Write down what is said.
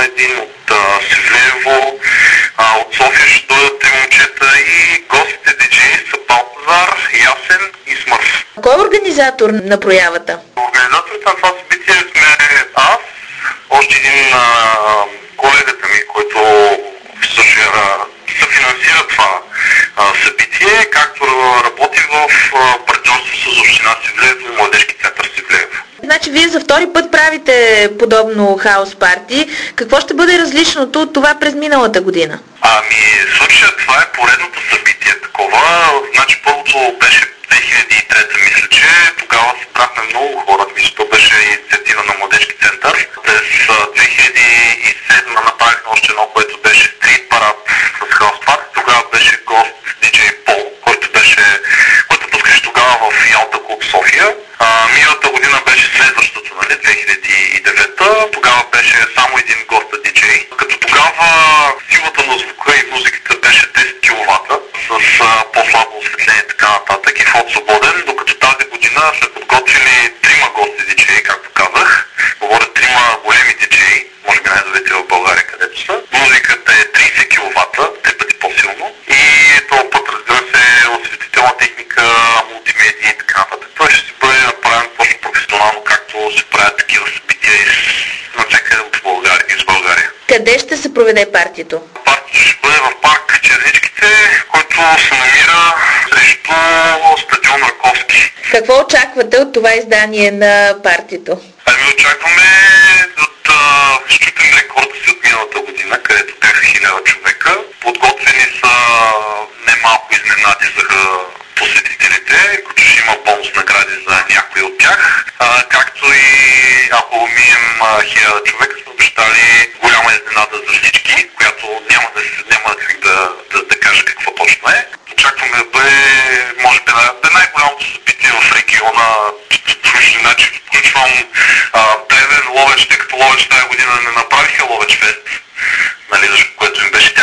един от Севлиево, от София ще дойдат 3 момчета и гостите диджеи са Балтазар, Ясен и Смърф. Кой е организатор на проявата? Организаторите на това събитие сме аз, още един колегата ми, който съфинансира това събитие, както работи в партньорство с община Севлиево и Младежки център Севлиево. Значи вие за втори път правите подобно хаус парти. Какво ще бъде различното от това през миналата година? В случая това е поредното събитие такова. Значи първото беше 2003, мисля, че тогава събрахме много хора. Мисля, то беше инициатива на Младежки център. През 2007 направихме още едно, което беше стрит парад с хаус парти. Тогава беше гост диджей Пол, който пускаше тогава в Ялта клуб София. Миналата година беше следващата, нали, 2009. Тогава беше само един гост диджей. Като тогава силата на звука и музиката беше 10 кВт с по-слабо осветление и така нататък и вход свободен, докато тази година сме подготвили 3 гости диджеи, както казах. Говорят 3 големи диджеи, може би най-добрите в България, където са. Музиката е 30 кВт, 3 пъти по-силно. И този път, разбира се, осветителна техника, мултимедия и така нататък. Той ще си бъде направен точно професионално, както се правят такива събития навсякъде от България, из България. Къде ще се проведе партито? Партито ще бъде в парк Черничките, който се намира срещу стадион Раковски. Какво очаквате от това издание на партито? Очакваме да щупим рекорда си от миналата година, където бяха 1000 човека. Подготвени са немалко изненади за посетителите, като ще има бонус награди за някои от тях. Както и ако минем 1000 човека, сме обещали голяма изненада за всички, която няма да кажа какво точно е. Очакваме да бъде, може би, най-голямото събитие в региона. Значи включвам Плевен, Ловеч, тъй като Ловеч тази година не направиха Ловеч фест, нали, което им беше